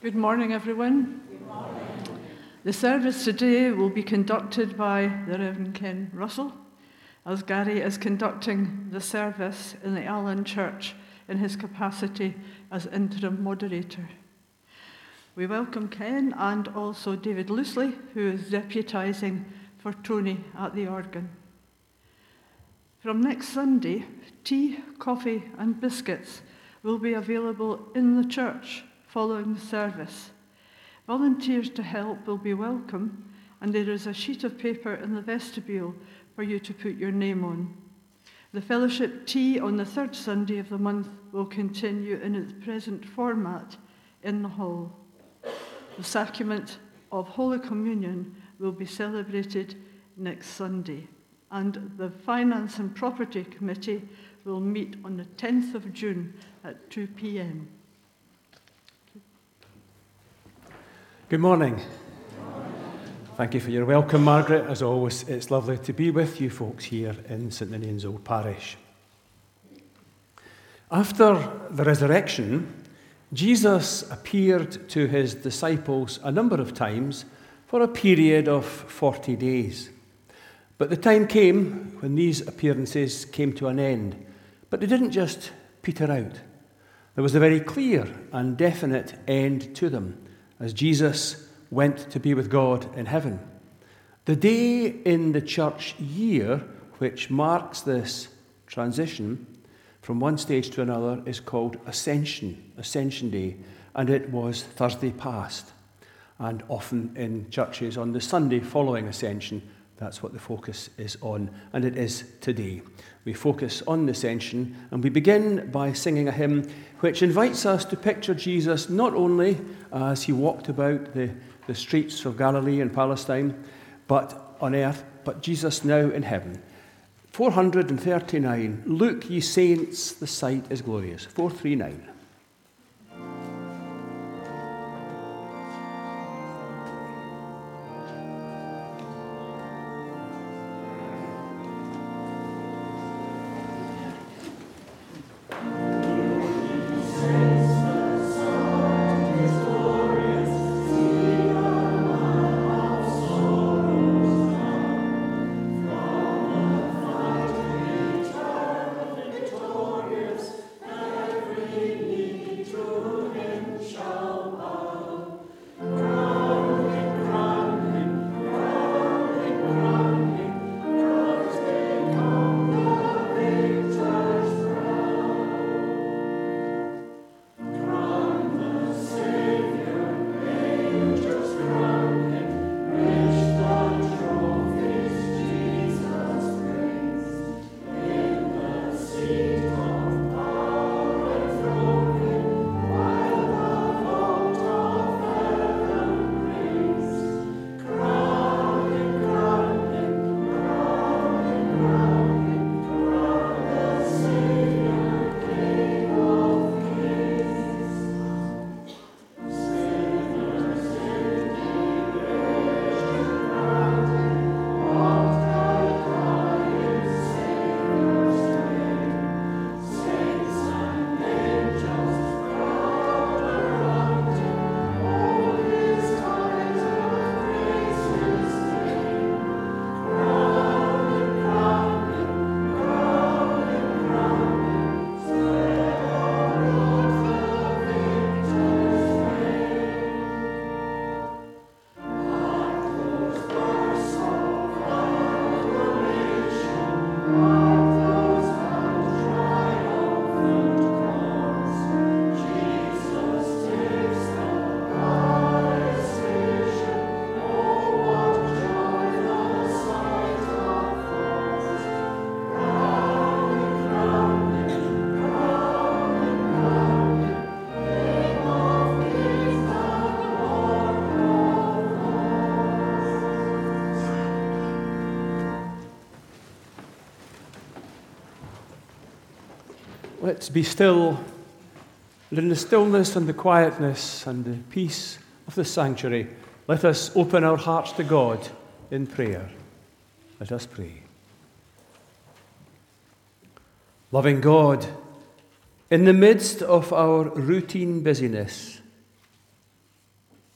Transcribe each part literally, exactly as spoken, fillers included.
Good morning, everyone. Good morning. The service today will be conducted by the Reverend Ken Russell, as Gary is conducting the service in the Allen Church in his capacity as interim moderator. We welcome Ken and also David Loosley, who is deputising for Tony at the organ. From next Sunday, tea, coffee and biscuits will be available in the church following the service. Volunteers to help will be welcome, and there is a sheet of paper in the vestibule for you to put your name on. The fellowship tea on the third Sunday of the month will continue in its present format in the hall. The sacrament of Holy Communion will be celebrated next Sunday, and the Finance and Property Committee will meet on the tenth of June at two p.m. Good morning. Thank you for your welcome, Margaret. As always, it's lovely to be with you folks here in St Ninian's Old Parish. After the resurrection, Jesus appeared to his disciples a number of times for a period of forty days. But the time came when these appearances came to an end. But they didn't just peter out. There was a very clear and definite end to them, as Jesus went to be with God in heaven. The day in the church year which marks this transition from one stage to another is called Ascension, Ascension Day, and it was Thursday past. And often in churches on the Sunday following Ascension, that's what the focus is on, and it is today. We focus on the Ascension, and we begin by singing a hymn which invites us to picture Jesus not only as he walked about the, the streets of Galilee and Palestine, but on earth, but Jesus now in heaven. four thirty-nine, Look, ye saints, the sight is glorious. four thirty-nine. Let's be still, and in the stillness and the quietness and the peace of the sanctuary, let us open our hearts to God in prayer. Let us pray. Loving God, in the midst of our routine busyness,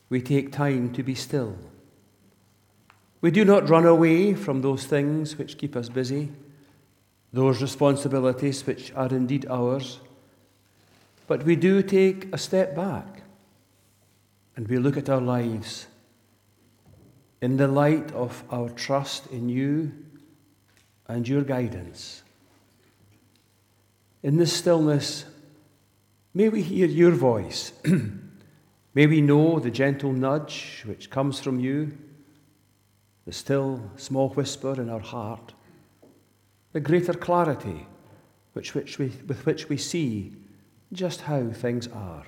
we take time to be still. We do not run away from those things which keep us busy, those responsibilities which are indeed ours, but we do take a step back and we look at our lives in the light of our trust in you and your guidance. In this stillness, may we hear your voice. May we know the gentle nudge which comes from you, the still small whisper in our heart, the greater clarity which, which we, with which we see just how things are.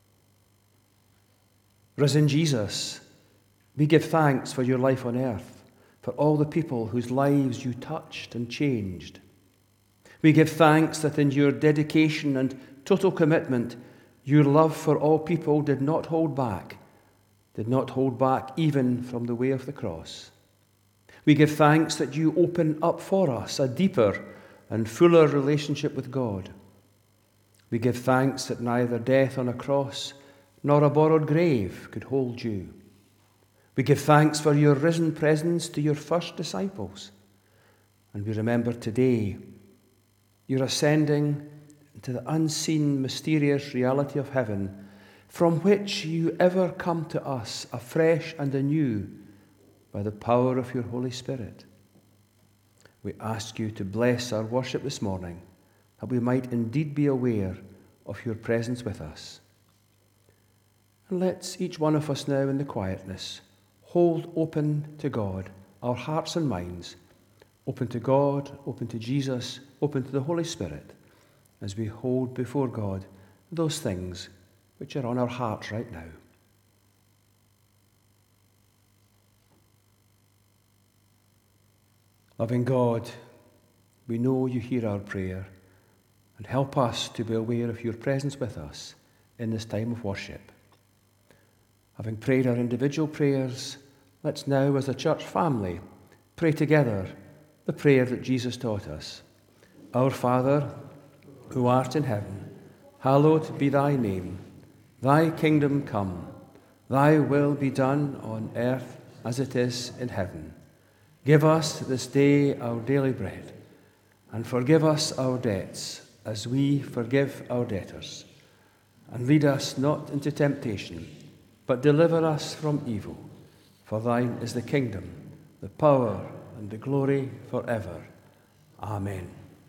Risen Jesus, we give thanks for your life on earth, for all the people whose lives you touched and changed. We give thanks that in your dedication and total commitment, your love for all people did not hold back, did not hold back even from the way of the cross. We give thanks that you open up for us a deeper and fuller relationship with God. We give thanks that neither death on a cross nor a borrowed grave could hold you. We give thanks for your risen presence to your first disciples. And we remember today your ascending into the unseen, mysterious reality of heaven, from which you ever come to us afresh and anew by the power of your Holy Spirit. We ask you to bless our worship this morning, that we might indeed be aware of your presence with us. And let's each one of us now in the quietness hold open to God our hearts and minds, open to God, open to Jesus, open to the Holy Spirit, as we hold before God those things which are on our hearts right now. Loving God, we know you hear our prayer, and help us to be aware of your presence with us in this time of worship. Having prayed our individual prayers, let's now as a church family pray together the prayer that Jesus taught us. Our Father, who art in heaven, hallowed be thy name. Thy kingdom come, thy will be done on earth as it is in heaven. Give us this day our daily bread, and forgive us our debts as we forgive our debtors. And lead us not into temptation, but deliver us from evil. For thine is the kingdom, the power, and the glory forever. Amen.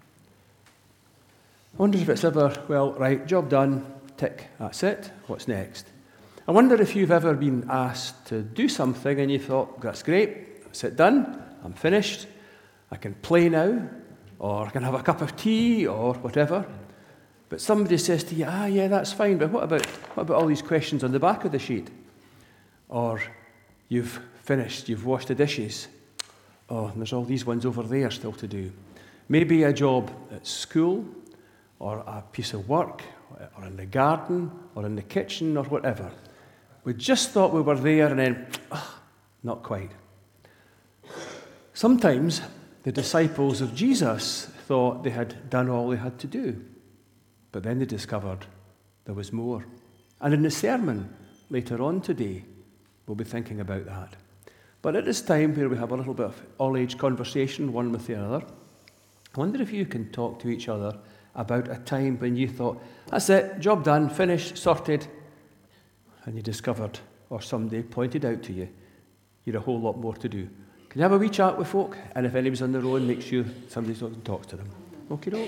I wonder if it's ever, well, right, job done, tick, that's it, what's next? I wonder if you've ever been asked to do something and you thought, that's great, that's it done, I'm finished, I can play now, or I can have a cup of tea, or whatever. But somebody says to you, ah, yeah, that's fine, but what about, what about all these questions on the back of the sheet? Or you've finished, you've washed the dishes. Oh, and there's all these ones over there still to do. Maybe a job at school, or a piece of work, or in the garden, or in the kitchen, or whatever. We just thought we were there, and then, oh, not quite. Sometimes the disciples of Jesus thought they had done all they had to do, but then they discovered there was more. And in the sermon later on today, we'll be thinking about that. But at this time where we have a little bit of all-age conversation, one with the other, I wonder if you can talk to each other about a time when you thought, that's it, job done, finished, sorted, and you discovered, or somebody pointed out to you, you had a whole lot more to do. Can you have a wee chat with folk? And if anybody's on their own, make sure somebody talks to them. Okie doke.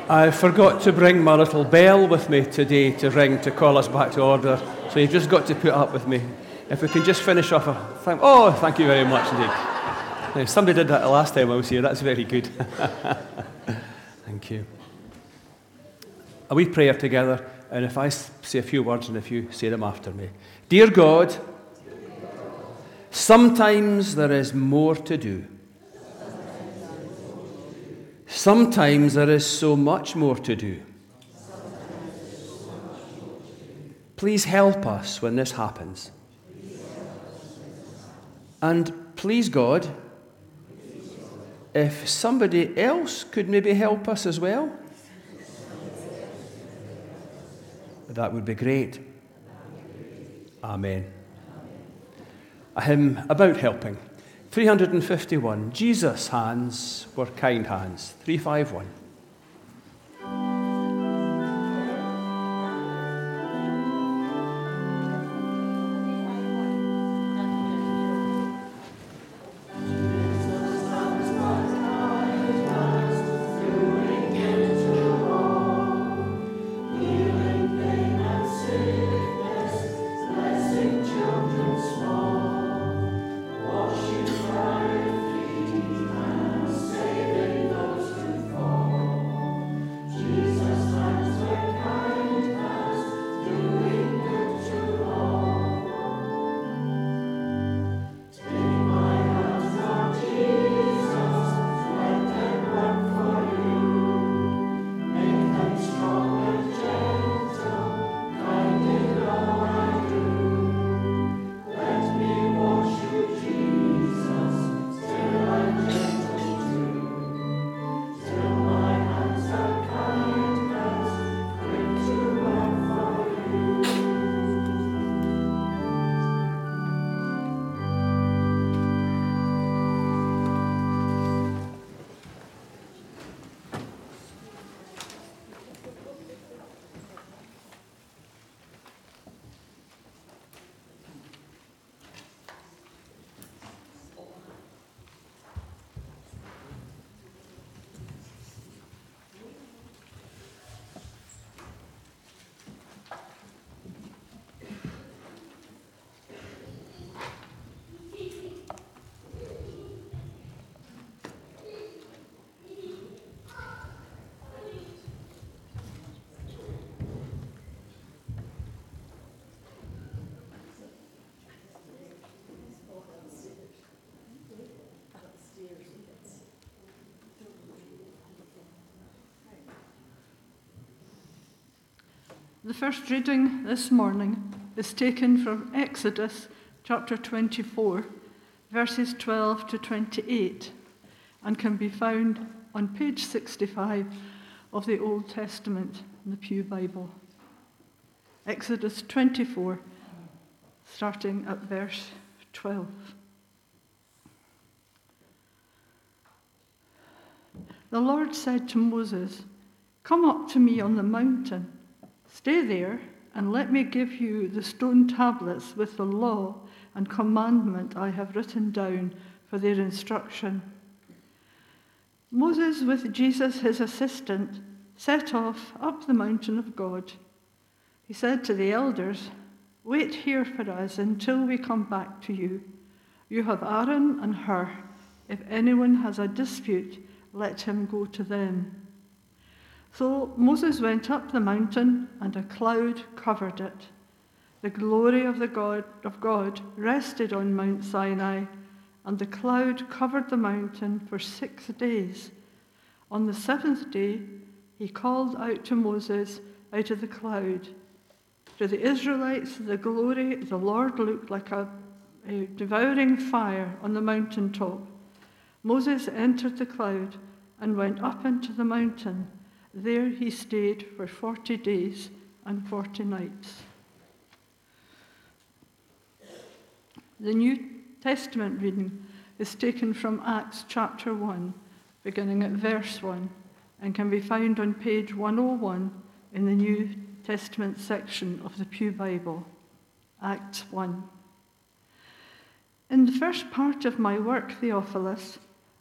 I forgot to bring my little bell with me today to ring to call us back to order, so you've just got to put up with me. If we can just finish off a... Thank, oh, thank you very much indeed. Now, somebody did that the last time I was here. That's very good. Thank you. A wee prayer together, and if I say a few words and if you say them after me. Dear God, sometimes there is more to do. Sometimes there is so much more to do. Please help us when this happens. And please, God, if somebody else could maybe help us as well, that would be great. Amen. A hymn about helping. three hundred fifty-one, Jesus' hands were kind hands. three fifty-one. The first reading this morning is taken from Exodus chapter twenty-four, verses twelve to twenty-eight, and can be found on page sixty-five of the Old Testament in the Pew Bible. Exodus twenty-four, starting at verse twelve. The Lord said to Moses, "Come up to me on the mountain. Stay there, and let me give you the stone tablets with the law and commandment I have written down for their instruction." Moses, with Jesus his assistant, set off up the mountain of God. He said to the elders, "Wait here for us until we come back to you. You have Aaron and Hur. If anyone has a dispute, let him go to them." So Moses went up the mountain, and a cloud covered it. The glory of the God of God rested on Mount Sinai, and the cloud covered the mountain for six days. On the seventh day, he called out to Moses out of the cloud. To the Israelites, the glory of the Lord looked like a, a devouring fire on the mountaintop. Moses entered the cloud and went up into the mountain. There he stayed for forty days and forty nights. The New Testament reading is taken from Acts chapter one, beginning at verse one, and can be found on page one oh one in the New Testament section of the Pew Bible. Acts one. In the first part of my work, Theophilus,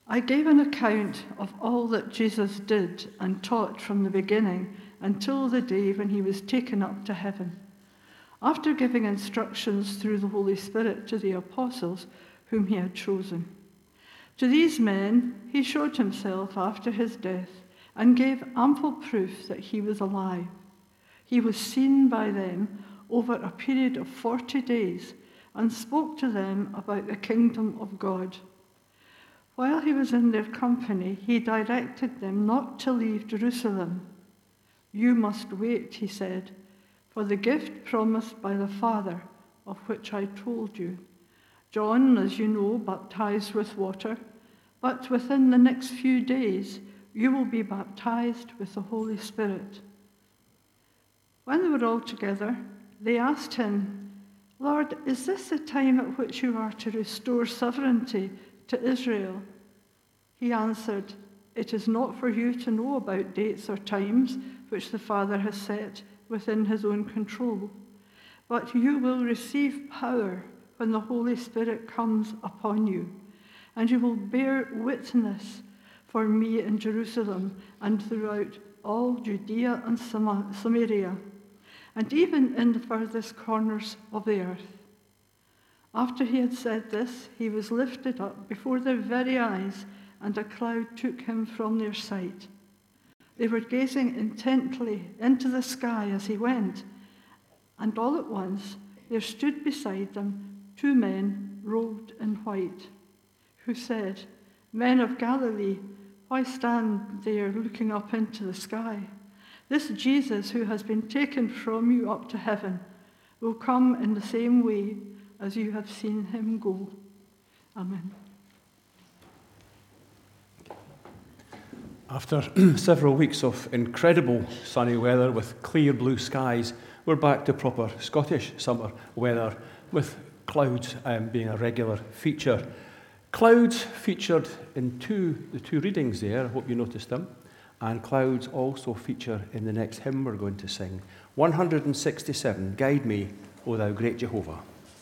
I gave an account of all that Jesus did and taught from the beginning until the day when he was taken up to heaven. After giving instructions through the Holy Spirit to the apostles whom he had chosen. To these men he showed himself after his death and gave ample proof that he was alive. He was seen by them over a period of forty days and spoke to them about the kingdom of God. While he was in their company, he directed them not to leave Jerusalem. You must wait, he said, for the gift promised by the Father, of which I told you. John, as you know, baptized with water, but within the next few days you will be baptized with the Holy Spirit. When they were all together, they asked him, Lord, is this the time at which you are to restore sovereignty to Israel? He answered, It is not for you to know about dates or times which the Father has set within his own control, but you will receive power when the Holy Spirit comes upon you, and you will bear witness for me in Jerusalem and throughout all Judea and Samaria, and even in the furthest corners of the earth. After he had said this, he was lifted up before their very eyes, and a cloud took him from their sight. They were gazing intently into the sky as he went, and all at once there stood beside them two men robed in white, who said, Men of Galilee, why stand there looking up into the sky? This Jesus who has been taken from you up to heaven will come in the same way as you have seen him go. Amen. After several weeks of incredible sunny weather with clear blue skies, we're back to proper Scottish summer weather with clouds um, being a regular feature. Clouds featured in two, the two readings there, I hope you noticed them, and clouds also feature in the next hymn we're going to sing. one sixty-seven, Guide Me, O Thou Great Jehovah.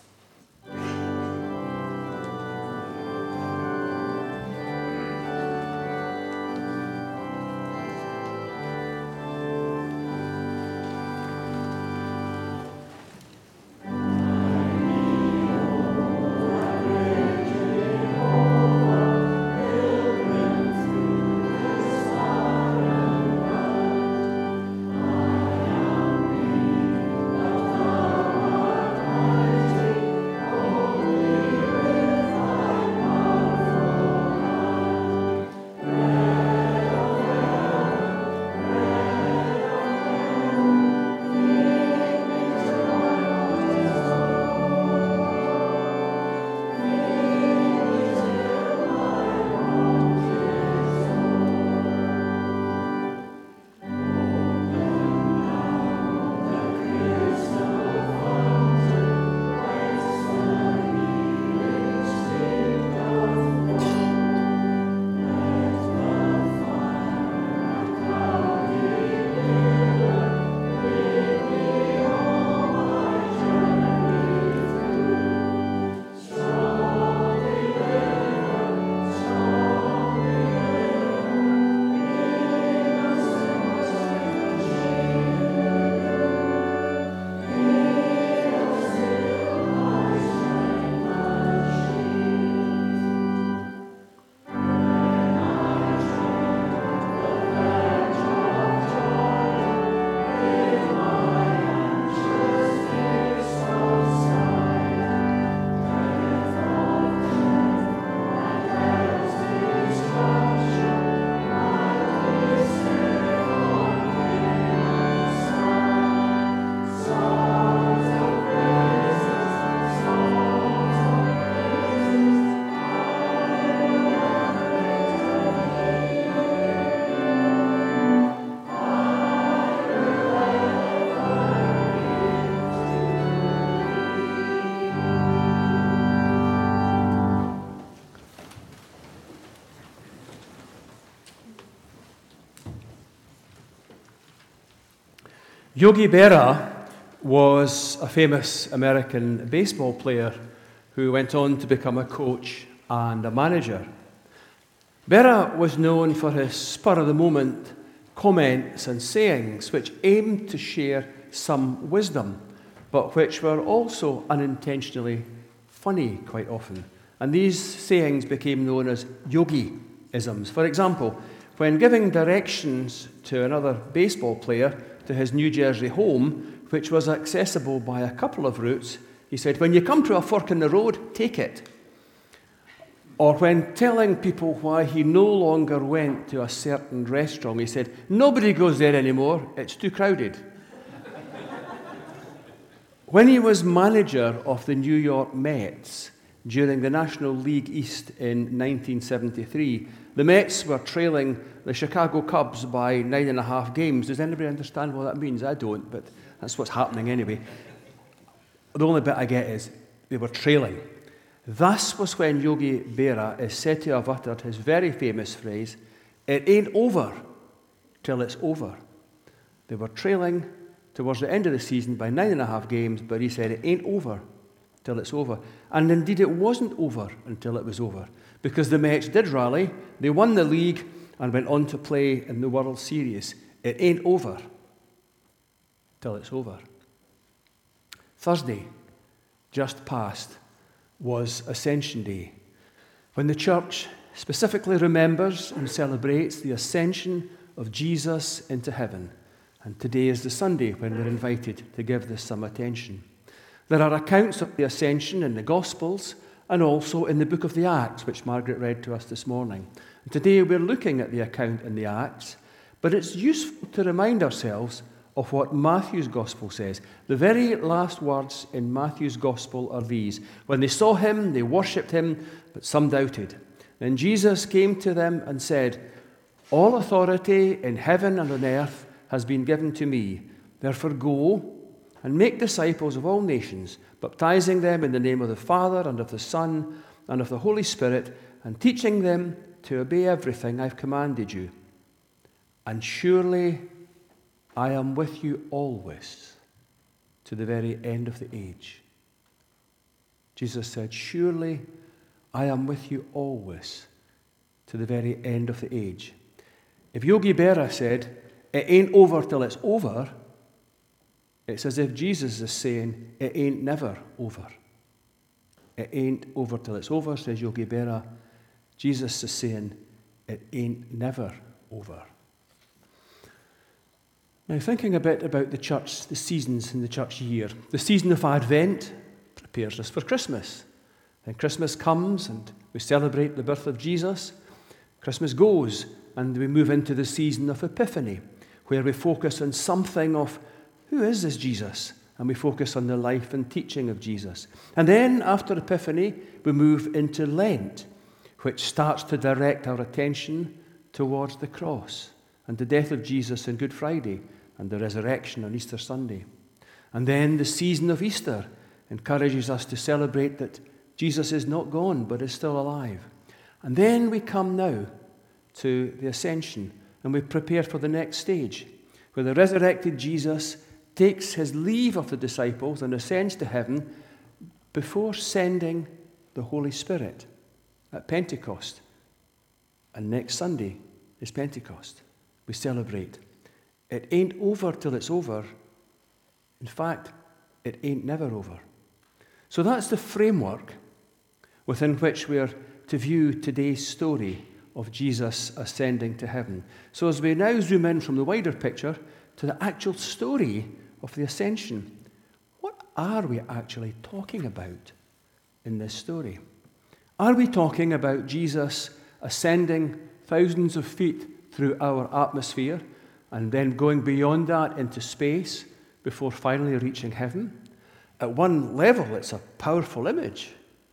Yogi Berra was a famous American baseball player who went on to become a coach and a manager. Berra was known for his spur-of-the-moment comments and sayings which aimed to share some wisdom, but which were also unintentionally funny quite often. And these sayings became known as yogi-isms. For example, when giving directions to another baseball player to his New Jersey home, which was accessible by a couple of routes, he said, "When you come to a fork in the road, take it." Or when telling people why he no longer went to a certain restaurant, he said, "Nobody goes there anymore, it's too crowded." When he was manager of the New York Mets during the National League East in nineteen seventy-three, the Mets were trailing the Chicago Cubs by nine and a half games. Does anybody understand what that means? I don't, but that's what's happening anyway. The only bit I get is they were trailing. Thus was when Yogi Berra is said to have uttered his very famous phrase, "It ain't over till it's over." They were trailing towards the end of the season by nine and a half games, but he said, "It ain't over till it's over." And indeed it wasn't over until it was over, because the Mets did rally, they won the league and went on to play in the World Series. It ain't over till it's over. Thursday, just past, was Ascension Day, when the church specifically remembers and celebrates the ascension of Jesus into heaven. And today is the Sunday when we're invited to give this some attention. There are accounts of the ascension in the Gospels and also in the book of the Acts, which Margaret read to us this morning. And today we're looking at the account in the Acts, but it's useful to remind ourselves of what Matthew's Gospel says. The very last words in Matthew's Gospel are these: "When they saw him, they worshipped him, but some doubted. Then Jesus came to them and said, 'All authority in heaven and on earth has been given to me. Therefore go and make disciples of all nations, baptizing them in the name of the Father and of the Son and of the Holy Spirit, and teaching them to obey everything I've commanded you. And surely I am with you always to the very end of the age.'" Jesus said, "Surely I am with you always to the very end of the age." If Yogi Berra said, "It ain't over till it's over," it's as if Jesus is saying, "It ain't never over." It ain't over till it's over, says Yogi Berra. Jesus is saying, it ain't never over. Now, thinking a bit about the church, the seasons in the church year, the season of Advent prepares us for Christmas. Then Christmas comes and we celebrate the birth of Jesus. Christmas goes and we move into the season of Epiphany, where we focus on something of who is this Jesus, and we focus on the life and teaching of Jesus. And then after Epiphany, we move into Lent, which starts to direct our attention towards the cross and the death of Jesus on Good Friday and the resurrection on Easter Sunday. And then the season of Easter encourages us to celebrate that Jesus is not gone but is still alive. And then we come now to the Ascension, and we prepare for the next stage, where the resurrected Jesus takes his leave of the disciples and ascends to heaven before sending the Holy Spirit at Pentecost. And next Sunday is Pentecost. We celebrate. It ain't over till it's over. In fact, it ain't never over. So that's the framework within which we are to view today's story of Jesus ascending to heaven. So as we now zoom in from the wider picture to the actual story of the ascension, what are we actually talking about in this story? Are we talking about Jesus ascending thousands of feet through our atmosphere and then going beyond that into space before finally reaching heaven? At one level, it's a powerful image.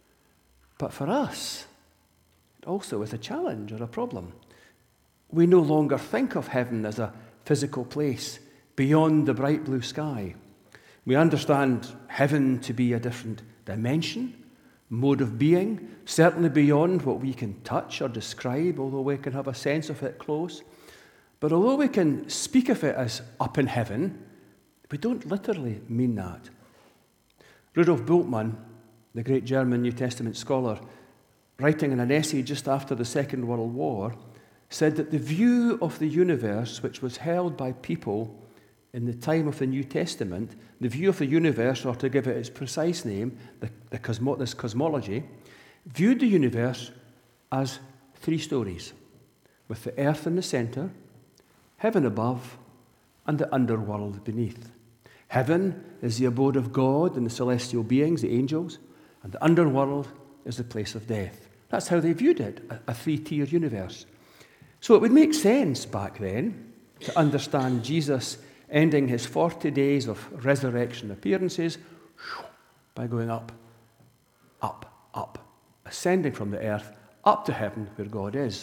But for us, it also is a challenge or a problem. We no longer think of heaven as a physical place beyond the bright blue sky. We understand heaven to be a different dimension, mode of being, certainly beyond what we can touch or describe, although we can have a sense of it close. But although we can speak of it as up in heaven, we don't literally mean that. Rudolf Bultmann, the great German New Testament scholar, writing in an essay just after the Second World War, said that the view of the universe, which was held by people in the time of the New Testament, the view of the universe, or to give it its precise name, the, the cosmo, this cosmology, viewed the universe as three stories, with the earth in the center, heaven above, and the underworld beneath. Heaven is the abode of God and the celestial beings, the angels, and the underworld is the place of death. That's how they viewed it, a, a three-tier universe. So it would make sense back then to understand Jesus ending his forty days of resurrection appearances by going up, up, up, ascending from the earth up to heaven where God is.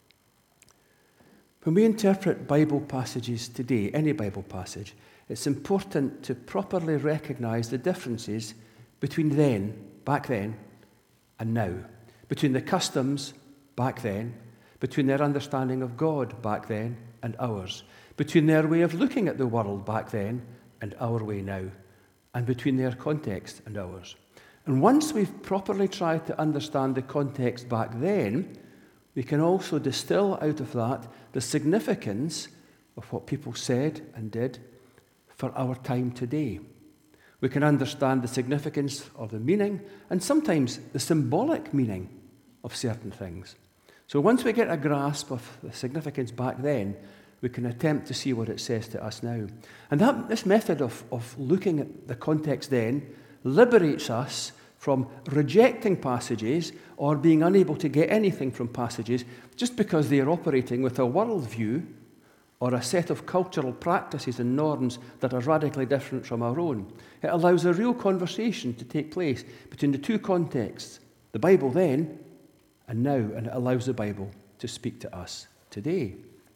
When we interpret Bible passages today, any Bible passage, it's important to properly recognize the differences between then, back then, and now. Between the customs back then, between their understanding of God back then and ours, between their way of looking at the world back then and our way now, and between their context and ours. And once we've properly tried to understand the context back then, we can also distill out of that the significance of what people said and did for our time today. We can understand the significance of the meaning and sometimes the symbolic meaning of certain things. So once we get a grasp of the significance back then, we can attempt to see what it says to us now. And that, this method of, of looking at the context then liberates us from rejecting passages or being unable to get anything from passages just because they are operating with a worldview or a set of cultural practices and norms that are radically different from our own. It allows a real conversation to take place between the two contexts, the Bible then and now, and it allows the Bible to speak to us today.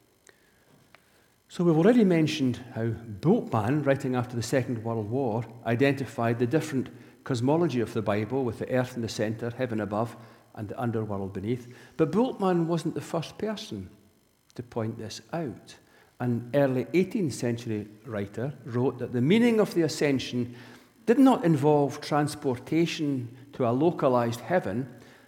So we've already mentioned how Bultmann, writing after the Second World War, identified the different cosmology of the Bible with the earth in the center, heaven above, and the underworld beneath. But Bultmann wasn't the first person to point this out. An early eighteenth century writer wrote that the meaning of the ascension did not involve transportation to a localized heaven.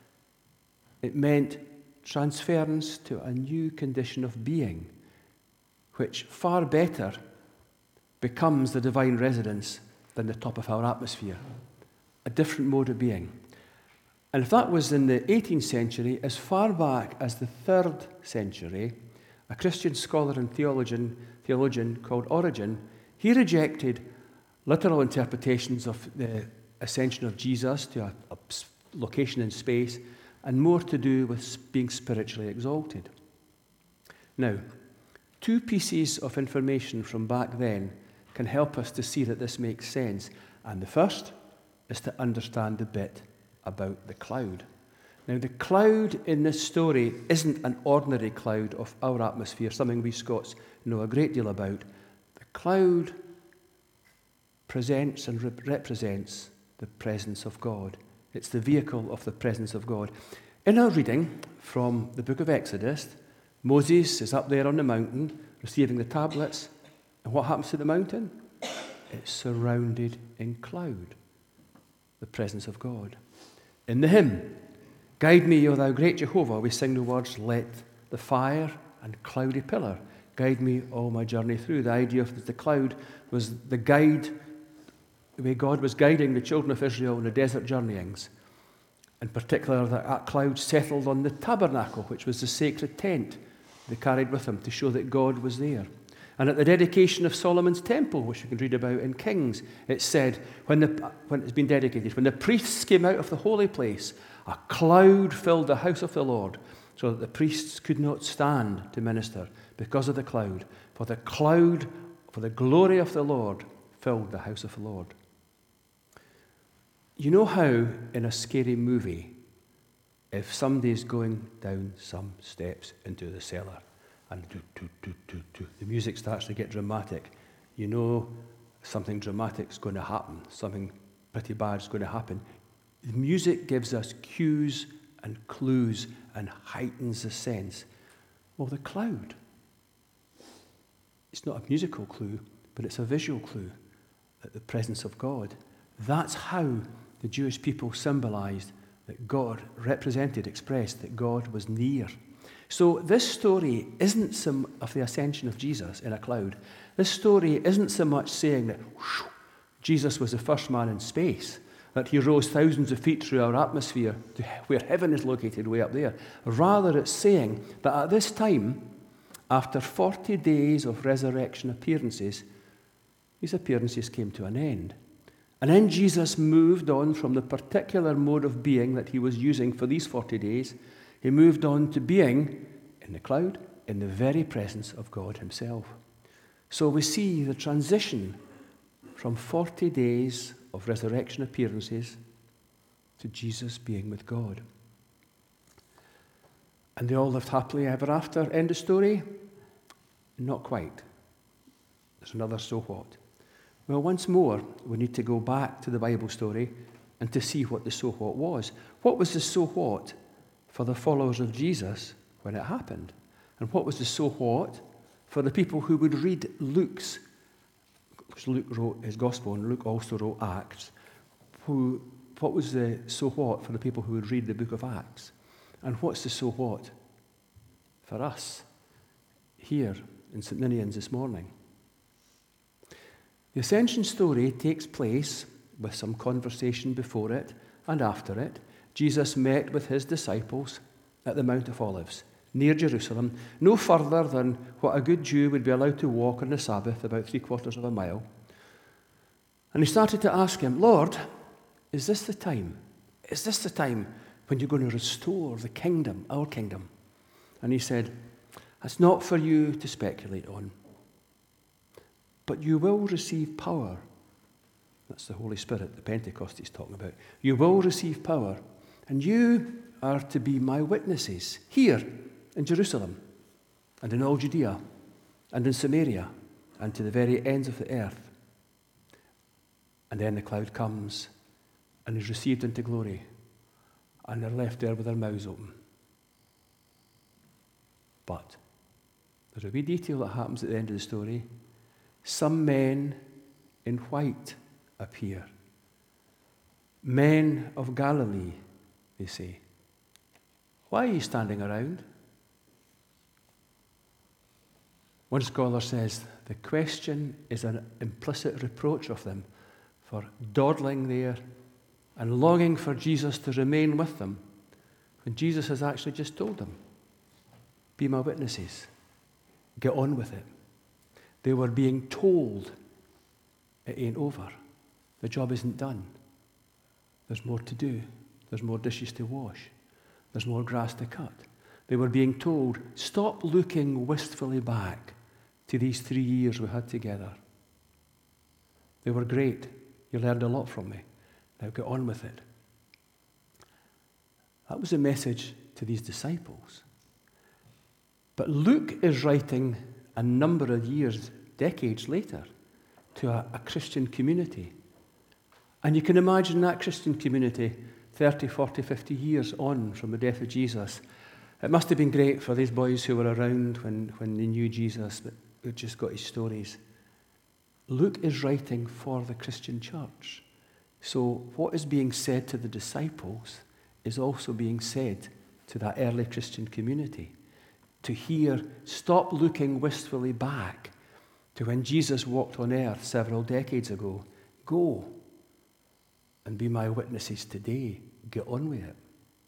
It meant transference to a new condition of being, which far better becomes the divine residence than the top of our atmosphere, a different mode of being. And if that was in the eighteenth century, as far back as the third century, a Christian scholar and theologian, theologian called Origen, he rejected literal interpretations of the ascension of Jesus to a, a location in space and more to do with being spiritually exalted. Now, two pieces of information from back then can help us to see that this makes sense. And the first is to understand a bit about the cloud. Now, the cloud in this story isn't an ordinary cloud of our atmosphere, something we Scots know a great deal about. The cloud presents and rep- represents the presence of God. It's the vehicle of the presence of God. In our reading from the book of Exodus, Moses is up there on the mountain receiving the tablets. And what happens to the mountain? It's surrounded in cloud, the presence of God. In the hymn, Guide me, O thou great Jehovah, we sing the words, let the fire and cloudy pillar guide me all my journey through. The idea of the cloud was the guide, the way God was guiding the children of Israel in the desert journeyings. In particular, that cloud settled on the tabernacle, which was the sacred tent they carried with them to show that God was there. And at the dedication of Solomon's temple, which you can read about in Kings, it said, when, the, when it's been dedicated, when the priests came out of the holy place, a cloud filled the house of the Lord, so that the priests could not stand to minister because of the cloud. For the cloud, for the glory of the Lord, filled the house of the Lord. You know how in a scary movie, if somebody's going down some steps into the cellar, and do, do, do, do, do, the music starts to get dramatic, you know something dramatic's going to happen, something pretty bad's going to happen. The music gives us cues and clues and heightens the sense. Well, the cloud, it's not a musical clue, but it's a visual clue that the presence of God. That's how the Jewish people symbolized that God represented, expressed that God was near. So this story isn't some of the ascension of Jesus in a cloud. This story isn't so much saying that whoosh, Jesus was the first man in space, that he rose thousands of feet through our atmosphere to where heaven is located way up there. Rather, it's saying that at this time, after forty days of resurrection appearances, these appearances came to an end. And then Jesus moved on from the particular mode of being that he was using for these forty days. He moved on to being in the cloud, in the very presence of God himself. So we see the transition from forty days of resurrection appearances to Jesus being with God. And they all lived happily ever after. End of story? Not quite. There's another so what. Well, once more, we need to go back to the Bible story and to see what the so what was. What was the so what for the followers of Jesus when it happened? And what was the so what for the people who would read Luke's, because Luke wrote his gospel and Luke also wrote Acts, who, what was the so what for the people who would read the book of Acts? And what's the so what for us here in Saint Ninians this morning? The ascension story takes place with some conversation before it and after it. Jesus met with his disciples at the Mount of Olives, near Jerusalem, no further than what a good Jew would be allowed to walk on the Sabbath, about three quarters of a mile. And he started to ask him, Lord, is this the time? Is this the time when you're going to restore the kingdom, our kingdom? And he said, it's not for you to speculate on. But you will receive power. That's the Holy Spirit, the Pentecost he's talking about. You will receive power, and you are to be my witnesses here in Jerusalem, and in all Judea, and in Samaria, and to the very ends of the earth. And then the cloud comes, and is received into glory, and they're left there with their mouths open. But there's a wee detail that happens at the end of the story. Some men in white appear. Men of Galilee, they say. Why are you standing around? One scholar says the question is an implicit reproach of them for dawdling there and longing for Jesus to remain with them when Jesus has actually just told them, be my witnesses, get on with it. They were being told it ain't over. The job isn't done. There's more to do. There's more dishes to wash. There's more grass to cut. They were being told, stop looking wistfully back to these three years we had together. They were great. You learned a lot from me. Now get on with it. That was a message to these disciples. But Luke is writing a number of years, decades later, to a, a Christian community. And you can imagine that Christian community thirty, forty, fifty years on from the death of Jesus. It must have been great for these boys who were around when, when they knew Jesus, but who just got his stories. Luke is writing for the Christian church. So what is being said to the disciples is also being said to that early Christian community. To hear, stop looking wistfully back to when Jesus walked on earth several decades ago. Go and be my witnesses today. Get on with it.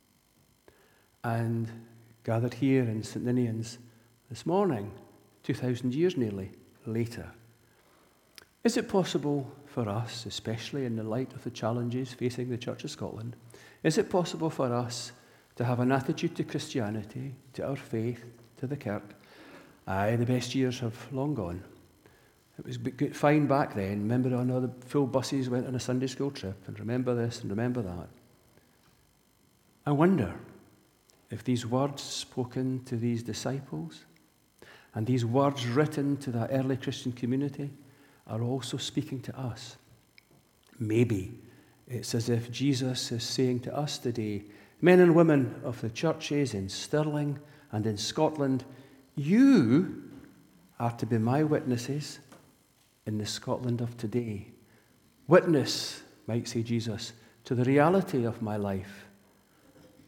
And gathered here in Saint Ninians this morning, two thousand years nearly later, is it possible for us, especially in the light of the challenges facing the Church of Scotland, is it possible for us to have an attitude to Christianity, to our faith, to the kirk? Aye, the best years have long gone. It was good, fine back then. Remember, on all the full buses went on a Sunday school trip, and remember this and remember that. I wonder if these words spoken to these disciples and these words written to that early Christian community are also speaking to us. Maybe it's as if Jesus is saying to us today, men and women of the churches in Stirling and in Scotland, you are to be my witnesses in the Scotland of today. Witness, might say Jesus, to the reality of my life,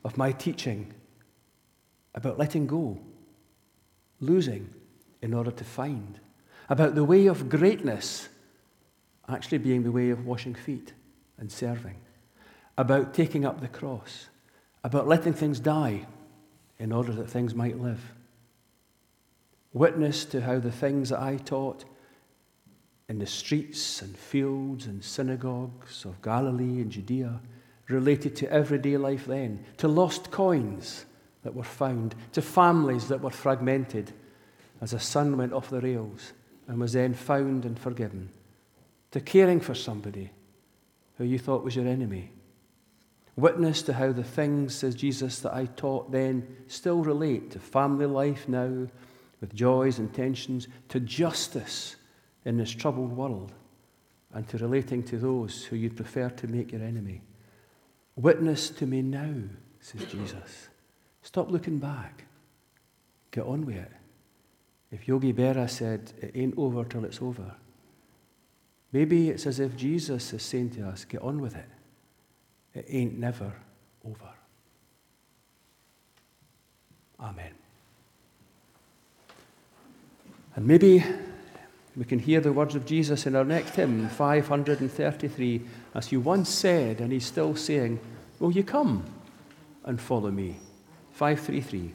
of my teaching about letting go, losing in order to find, about the way of greatness actually being the way of washing feet and serving, about taking up the cross, about letting things die in order that things might live. Witness to how the things that I taught in the streets and fields and synagogues of Galilee and Judea related to everyday life then, to lost coins that were found, to families that were fragmented as a son went off the rails and was then found and forgiven, to caring for somebody who you thought was your enemy. Witness to how the things, says Jesus, that I taught then still relate to family life now, with joys and tensions, to justice in this troubled world, and to relating to those who you'd prefer to make your enemy. Witness to me now, says Jesus. Stop looking back. Get on with it. If Yogi Berra said, it ain't over till it's over, maybe it's as if Jesus is saying to us, get on with it. It ain't never over. Amen. And maybe we can hear the words of Jesus in our next hymn, five hundred thirty-three, as he once said, and he's still saying, will you come and follow me? five thirty-three.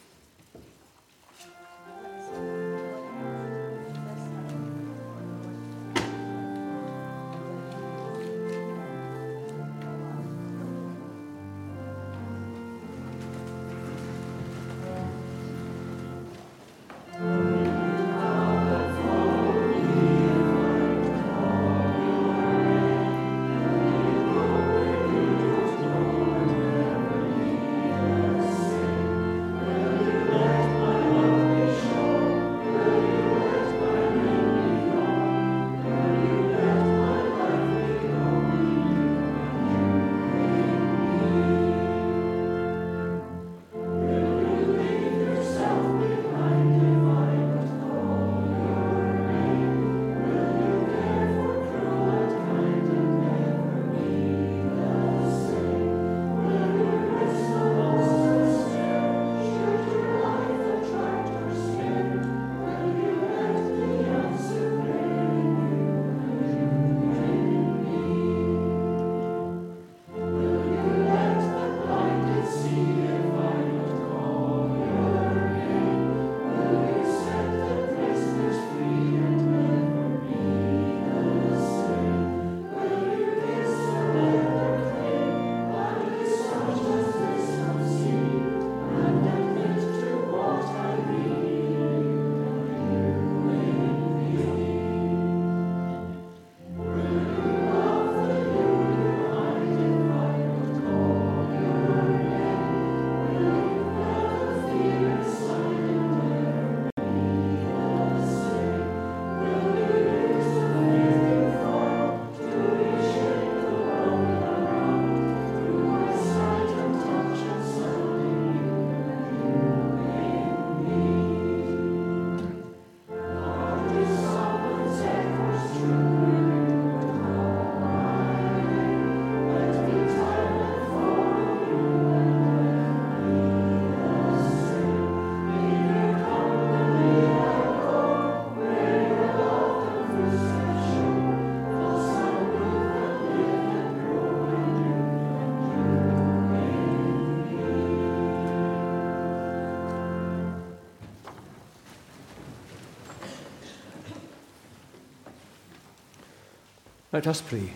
Let us pray.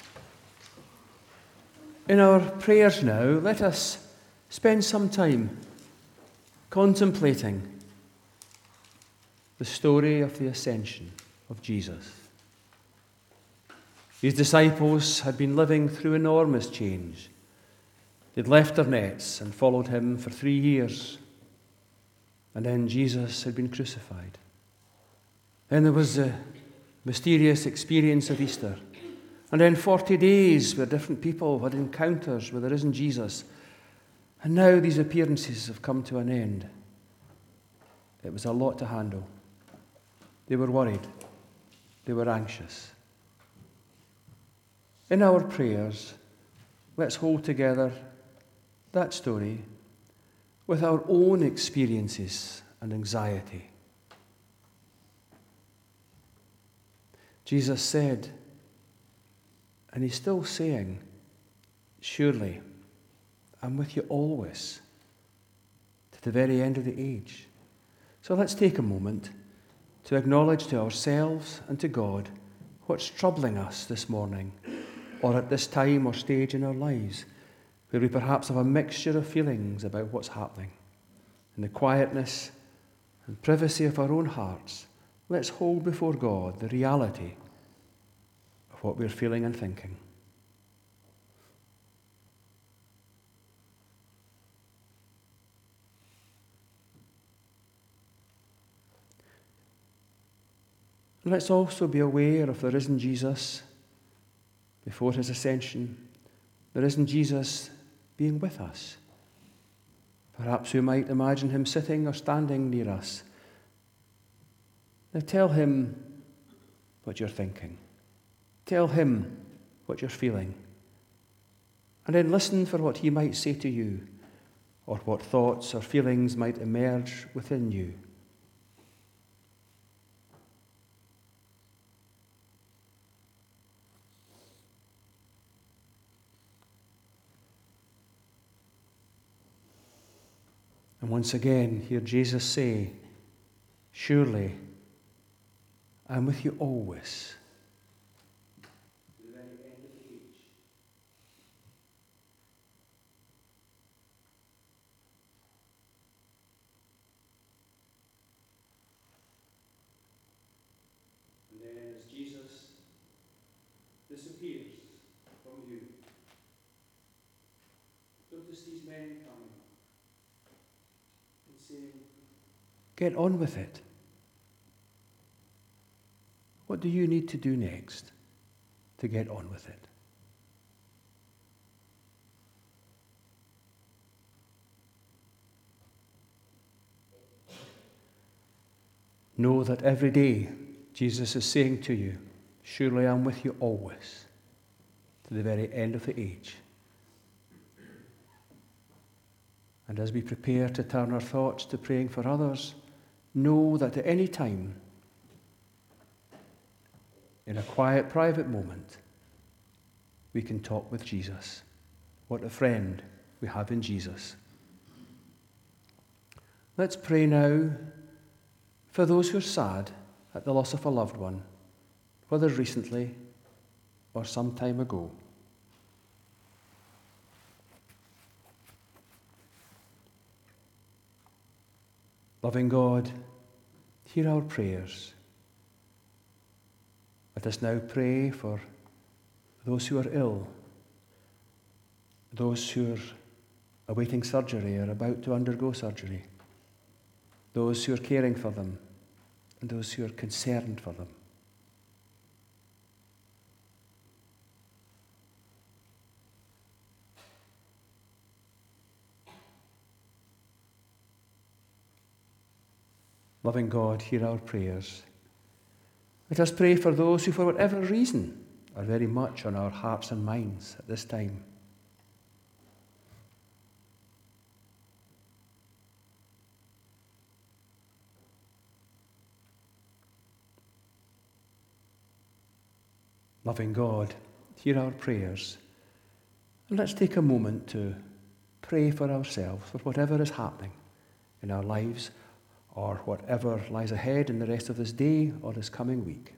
In our prayers now, let us spend some time contemplating the story of the ascension of Jesus. His disciples had been living through enormous change. They'd left their nets and followed him for three years. And then Jesus had been crucified. Then there was the mysterious experience of Easter. And then forty days where different people had encounters with the risen Jesus. And now these appearances have come to an end. It was a lot to handle. They were worried. They were anxious. In our prayers, let's hold together that story with our own experiences and anxiety. Jesus said, and he's still saying, surely I'm with you always, to the very end of the age. So let's take a moment to acknowledge to ourselves and to God what's troubling us this morning, or at this time or stage in our lives, where we perhaps have a mixture of feelings about what's happening. In the quietness and privacy of our own hearts, let's hold before God the reality of what we're feeling and thinking. Let's also be aware of the risen Jesus before his ascension, the risen Jesus being with us. Perhaps we might imagine him sitting or standing near us. Now tell him what you're thinking. Tell him what you're feeling. And then listen for what he might say to you, or what thoughts or feelings might emerge within you. And once again, hear Jesus say, surely I'm with you always. To the very end of the age. And then as Jesus disappears from you, notice these men coming. Get on with it. What do you need to do next to get on with it? Know that every day Jesus is saying to you, surely I'm with you always, to the very end of the age. And as we prepare to turn our thoughts to praying for others, know that at any time, in a quiet, private moment, we can talk with Jesus. What a friend we have in Jesus. Let's pray now for those who are sad at the loss of a loved one, whether recently or some time ago. Loving God, hear our prayers. Let us now pray for those who are ill, those who are awaiting surgery or about to undergo surgery, those who are caring for them, and those who are concerned for them. Loving God, hear our prayers. Let us pray for those who, for whatever reason, are very much on our hearts and minds at this time. Loving God, hear our prayers. And let's take a moment to pray for ourselves, for whatever is happening in our lives, or whatever lies ahead in the rest of this day or this coming week.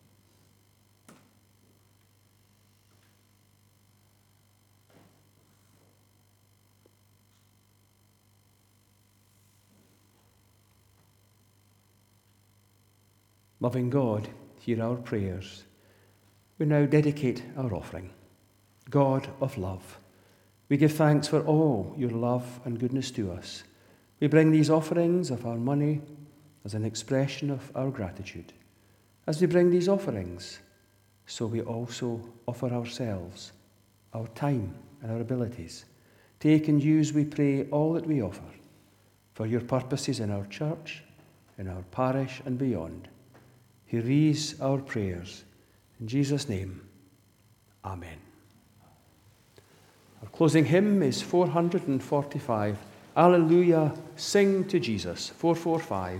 Loving God, hear our prayers. We now dedicate our offering. God of love, we give thanks for all your love and goodness to us. We bring these offerings of our money as an expression of our gratitude. As we bring these offerings, so we also offer ourselves, our time and our abilities. Take and use, we pray, all that we offer for your purposes in our church, in our parish and beyond. Hear these our prayers. In Jesus' name, amen. Our closing hymn is four forty-five. Alleluia, sing to Jesus, four forty-five.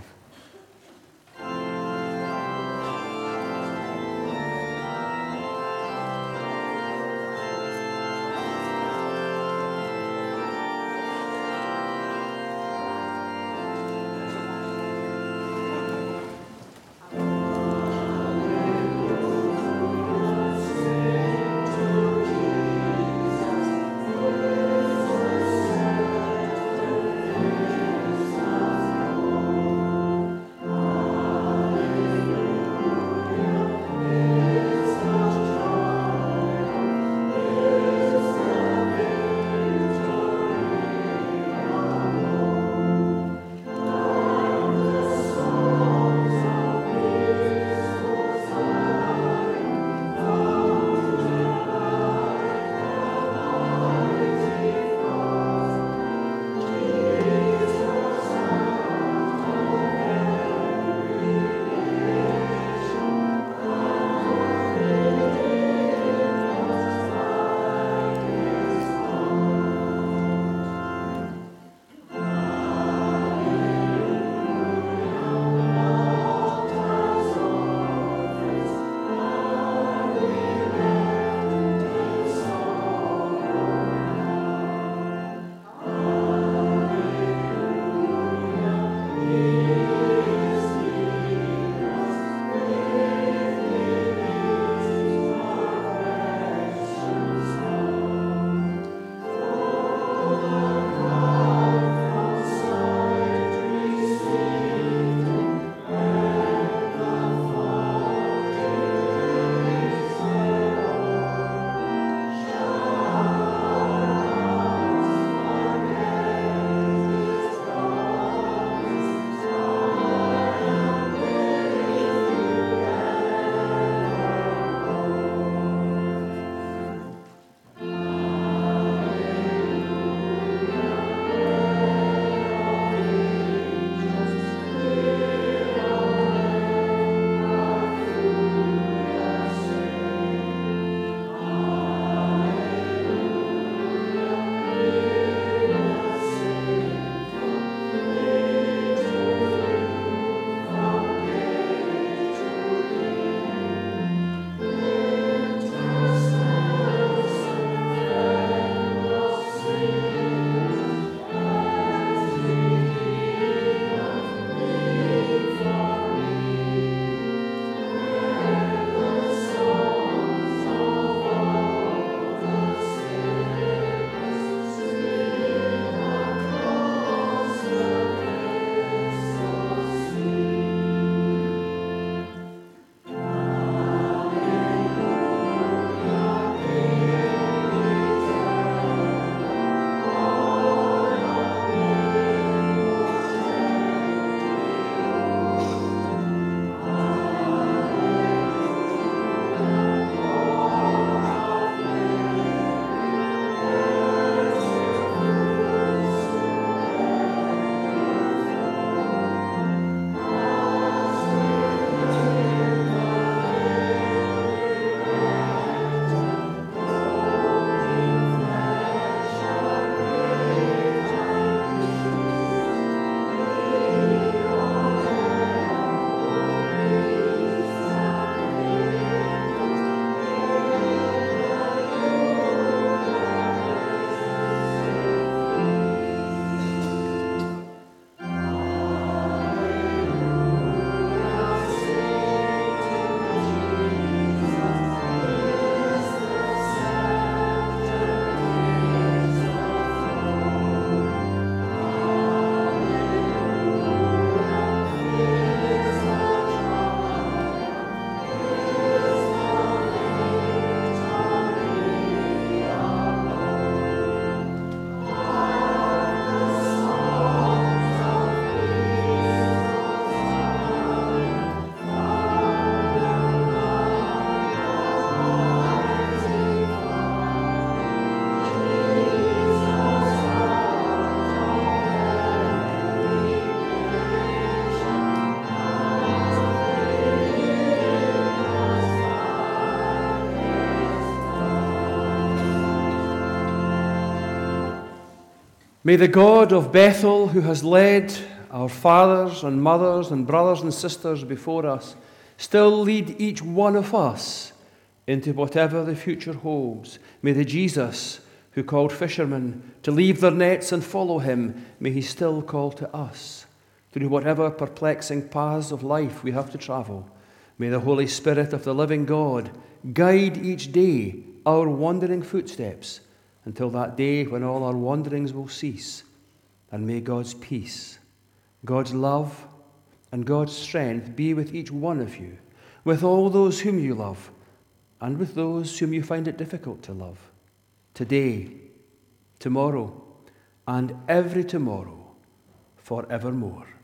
May the God of Bethel, who has led our fathers and mothers and brothers and sisters before us, still lead each one of us into whatever the future holds. May the Jesus who called fishermen to leave their nets and follow him, may he still call to us through whatever perplexing paths of life we have to travel. May the Holy Spirit of the living God guide each day our wandering footsteps until that day when all our wanderings will cease. And may God's peace, God's love, and God's strength be with each one of you, with all those whom you love, and with those whom you find it difficult to love, today, tomorrow, and every tomorrow, forevermore.